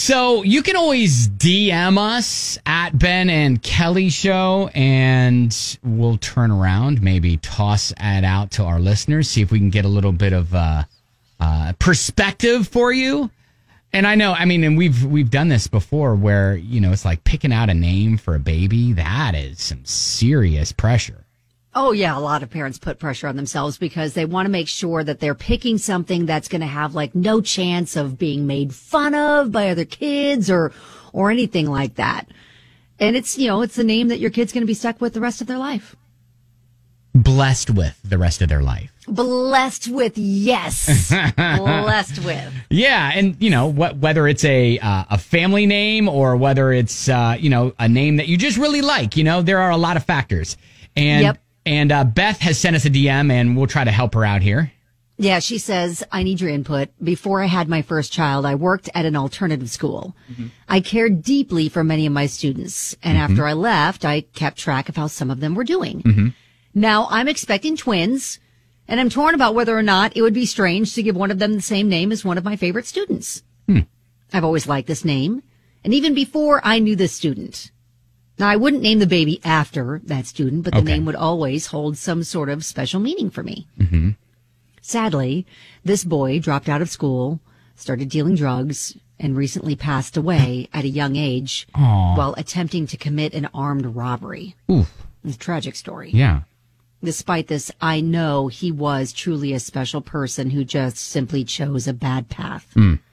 So you can always DM us at Ben and Kelly Show, and we'll turn around, maybe toss it out to our listeners, see if we can get a little bit of perspective for you. And I know, and we've done this before where, it's like picking out a name for a baby. That is some serious pressure. Oh, yeah. A lot of parents put pressure on themselves because they want to make sure that they're picking something that's going to have like no chance of being made fun of by other kids or anything like that. And it's the name that your kid's going to be stuck with the rest of their life. Blessed with the rest of their life. Blessed with, yes. Blessed with. Yeah, and whether it's a family name or whether it's a name that you just really like, there are a lot of factors. And yep. And Beth has sent us a DM, and we'll try to help her out here. Yeah, she says, I need your input. Before I had my first child, I worked at an alternative school. Mm-hmm. I cared deeply for many of my students. And after I left, I kept track of how some of them were doing. Mm-hmm. Now I'm expecting twins, and I'm torn about whether or not it would be strange to give one of them the same name as one of my favorite students. I've always liked this name, and even before I knew this student. Now, I wouldn't name the baby after that student, but the name would always hold some sort of special meaning for me. Mm-hmm. Sadly, this boy dropped out of school, started dealing drugs, and recently passed away at a young age while attempting to commit an armed robbery. Oof. It's a tragic story. Yeah. Despite this, I know he was truly a special person who just simply chose a bad path.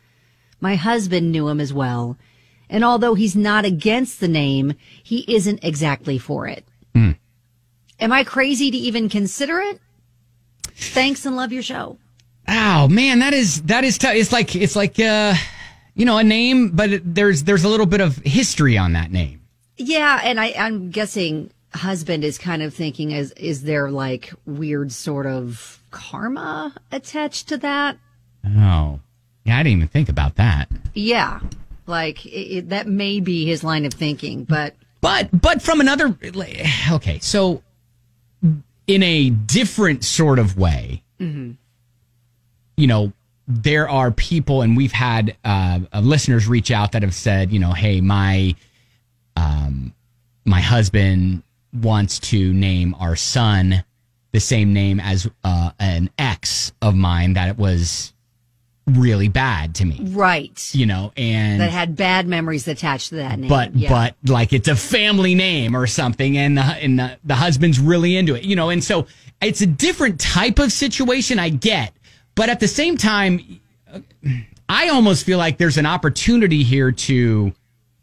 My husband knew him as well. And although he's not against the name, he isn't exactly for it. Am I crazy to even consider it? Thanks and love your show. Oh man, that is tough. It's like a name, but there's a little bit of history on that name. Yeah, and I'm guessing husband is kind of thinking, is there like weird sort of karma attached to that? Oh, yeah, I didn't even think about that. Yeah. Like, that may be his line of thinking, but from another, okay, so in a different sort of way, there are people, and we've had listeners reach out that have said, hey, my husband wants to name our son the same name as an ex of mine that it was really bad to me. Right. And that had bad memories attached to that name. But like it's a family name or something, and the husband's really into it, and so it's a different type of situation, I get. But at the same time, I almost feel like there's an opportunity here to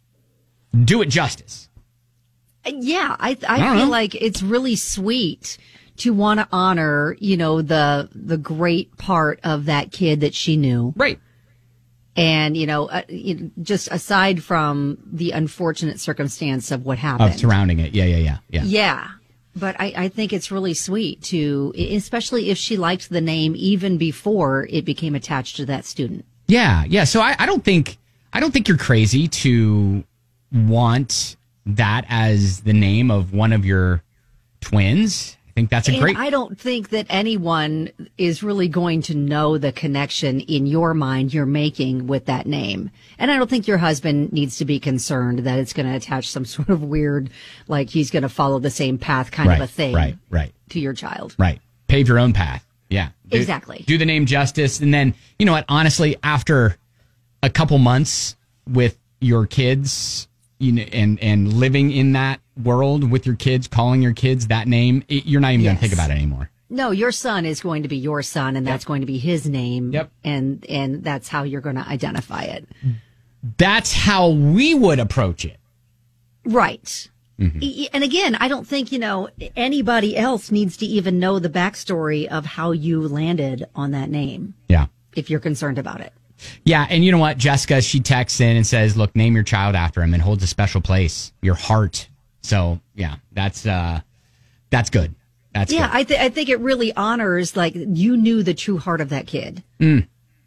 do it justice. Yeah, I feel like it's really sweet to want to honor, the great part of that kid that she knew. Right. And, just aside from the unfortunate circumstance of what happened. Of surrounding it. Yeah. Yeah. But I think it's really sweet to, especially if she liked the name even before it became attached to that student. Yeah. So I don't think you're crazy to want that as the name of one of your twins. I think that's a great. I don't think that anyone is really going to know the connection in your mind you're making with that name. And I don't think your husband needs to be concerned that it's going to attach some sort of weird, like he's going to follow the same path kind of a thing right. to your child. Right. Pave your own path. Yeah. Exactly. Do the name justice. And then, you know what, honestly, after a couple months with your kids, and living in that world with your kids, calling your kids that name, you're not even going to think about it anymore. No, your son is going to be your son, and that's going to be his name. Yep. And that's how you're going to identify it. That's how we would approach it. Right. Mm-hmm. And again, I don't think, anybody else needs to even know the backstory of how you landed on that name. Yeah. If you're concerned about it. Yeah, and you know what? Jessica, she texts in and says, look, name your child after him and holds a special place, your heart. So, yeah, that's good. That's good. I think it really honors, like, you knew the true heart of that kid. And,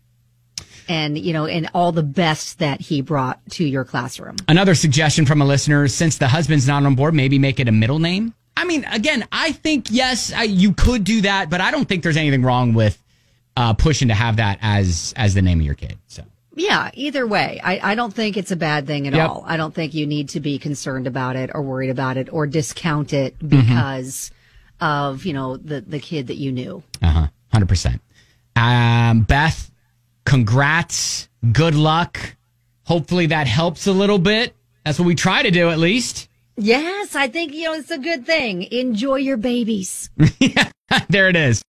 and all the best that he brought to your classroom. Another suggestion from a listener, since the husband's not on board, maybe make it a middle name. I mean, again, I think, yes, you could do that, but I don't think there's anything wrong with pushing to have that as the name of your kid. So Yeah, either way. I don't think it's a bad thing at Yep. all. I don't think you need to be concerned about it or worried about it or discount it because of, the kid that you knew. 100%. Beth, congrats. Good luck. Hopefully that helps a little bit. That's what we try to do, at least. Yes, I think, it's a good thing. Enjoy your babies. There it is.